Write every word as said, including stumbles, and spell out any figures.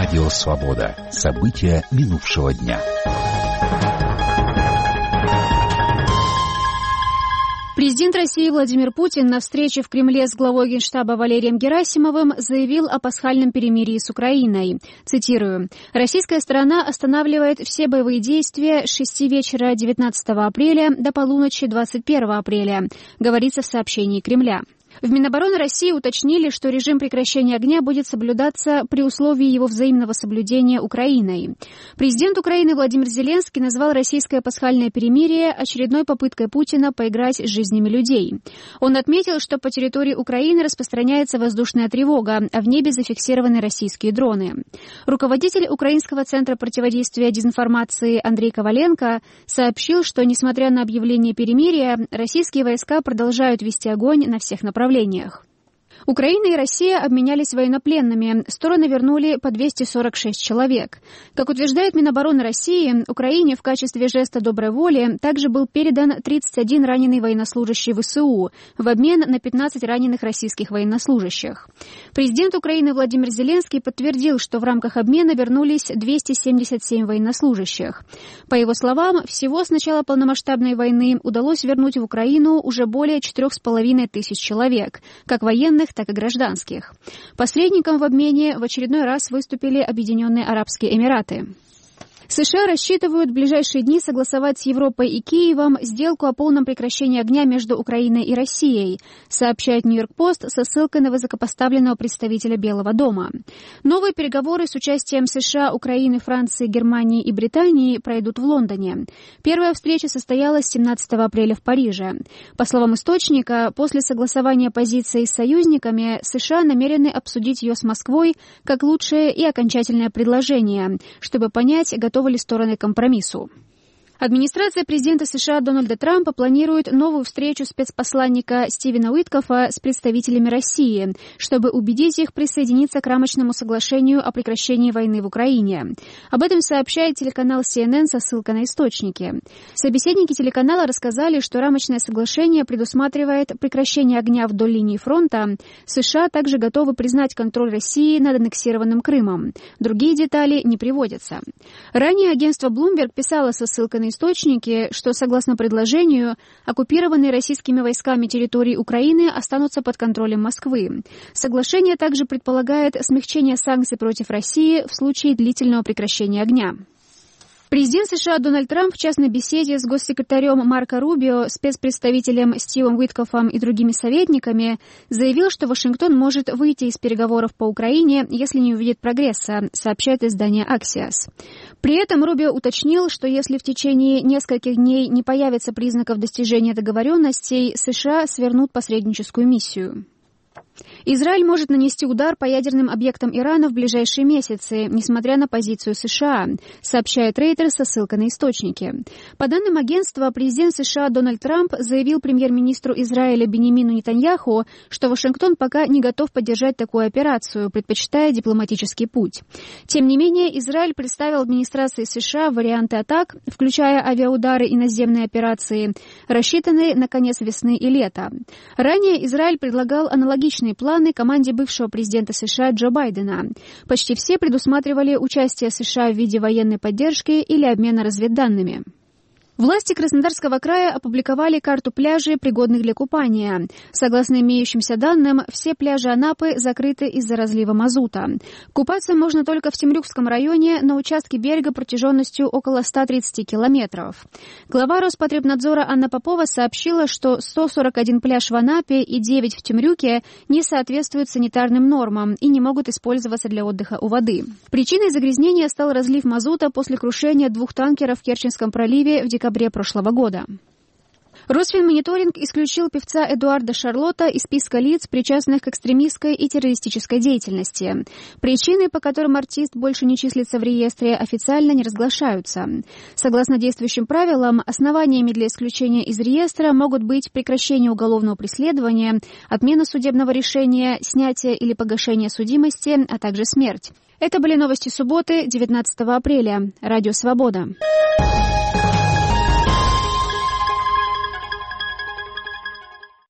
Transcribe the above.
Радио «Свобода». События минувшего дня. Президент России Владимир Путин на встрече в Кремле с главой Генштаба Валерием Герасимовым заявил о пасхальном перемирии с Украиной. Цитирую. «Российская сторона останавливает все боевые действия с шести вечера девятнадцатого апреля до полуночи двадцать первого апреля», говорится в сообщении Кремля. В Минобороны России уточнили, что режим прекращения огня будет соблюдаться при условии его взаимного соблюдения Украиной. Президент Украины Владимир Зеленский назвал российское пасхальное перемирие очередной попыткой Путина поиграть с жизнями людей. Он отметил, что по территории Украины распространяется воздушная тревога, а в небе зафиксированы российские дроны. Руководитель Украинского центра противодействия дезинформации Андрей Коваленко сообщил, что, несмотря на объявление перемирия, российские войска продолжают вести огонь на всех направлениях. Украина и Россия обменялись военнопленными. Стороны вернули по двести сорок шесть человек. Как утверждает Минобороны России, Украине в качестве жеста доброй воли также был передан тридцать один раненый военнослужащий ВСУ в обмен на пятнадцать раненых российских военнослужащих. Президент Украины Владимир Зеленский подтвердил, что в рамках обмена вернулись двести семьдесят семь военнослужащих. По его словам, всего с начала полномасштабной войны удалось вернуть в Украину уже более четырех с половиной тысяч человек, как военных, так и гражданских. Посредником в обмене в очередной раз выступили Объединенные Арабские Эмираты. США рассчитывают в ближайшие дни согласовать с Европой и Киевом сделку о полном прекращении огня между Украиной и Россией, сообщает Нью-Йорк-Пост со ссылкой на высокопоставленного представителя Белого дома. Новые переговоры с участием США, Украины, Франции, Германии и Британии пройдут в Лондоне. Первая встреча состоялась семнадцатого апреля в Париже. По словам источника, после согласования позиций с союзниками, США намерены обсудить ее с Москвой как лучшее и окончательное предложение, чтобы понять, готовы ли стороны к компромиссу. Администрация президента США Дональда Трампа планирует новую встречу спецпосланника Стивена Уиткофа с представителями России, чтобы убедить их присоединиться к рамочному соглашению о прекращении войны в Украине. Об этом сообщает телеканал си эн эн со ссылкой на источники. Собеседники телеканала рассказали, что рамочное соглашение предусматривает прекращение огня вдоль линии фронта. США также готовы признать контроль России над аннексированным Крымом. Другие детали не приводятся. Ранее агентство Bloomberg писало со ссылкой на источники, что, согласно предложению, оккупированные российскими войсками территории Украины останутся под контролем Москвы. Соглашение также предполагает смягчение санкций против России в случае длительного прекращения огня. Президент США Дональд Трамп в частной беседе с госсекретарем Марко Рубио, спецпредставителем Стивом Уиткофом и другими советниками заявил, что Вашингтон может выйти из переговоров по Украине, если не увидит прогресса, сообщает издание Axios. При этом Рубио уточнил, что если в течение нескольких дней не появится признаков достижения договоренностей, США свернут посредническую миссию. Израиль может нанести удар по ядерным объектам Ирана в ближайшие месяцы, несмотря на позицию США, сообщает Reuters со ссылкой на источники. По данным агентства, президент США Дональд Трамп заявил премьер-министру Израиля Биньямину Нетаньяху, что Вашингтон пока не готов поддержать такую операцию, предпочитая дипломатический путь. Тем не менее, Израиль представил администрации США варианты атак, включая авиаудары и наземные операции, рассчитанные на конец весны и лета. Ранее Израиль предлагал аналогичные планы команде бывшего президента США Джо Байдена. Почти все предусматривали участие США в виде военной поддержки или обмена разведданными. Власти Краснодарского края опубликовали карту пляжей, пригодных для купания. Согласно имеющимся данным, все пляжи Анапы закрыты из-за разлива мазута. Купаться можно только в Темрюкском районе на участке берега протяженностью около ста тридцати километров. Глава Роспотребнадзора Анна Попова сообщила, что сто сорок один пляж в Анапе и девять в Темрюке не соответствуют санитарным нормам и не могут использоваться для отдыха у воды. Причиной загрязнения стал разлив мазута после крушения двух танкеров в Керченском проливе в декабре прошлого года. Росфинмониторинг исключил певца Эдуарда Шарлотта из списка лиц, причастных к экстремистской и террористической деятельности. Причины, по которым артист больше не числится в реестре, официально не разглашаются. Согласно действующим правилам, основаниями для исключения из реестра могут быть прекращение уголовного преследования, отмена судебного решения, снятие или погашение судимости, а также смерть. Это были новости субботы, девятнадцатого апреля. Радио «Свобода».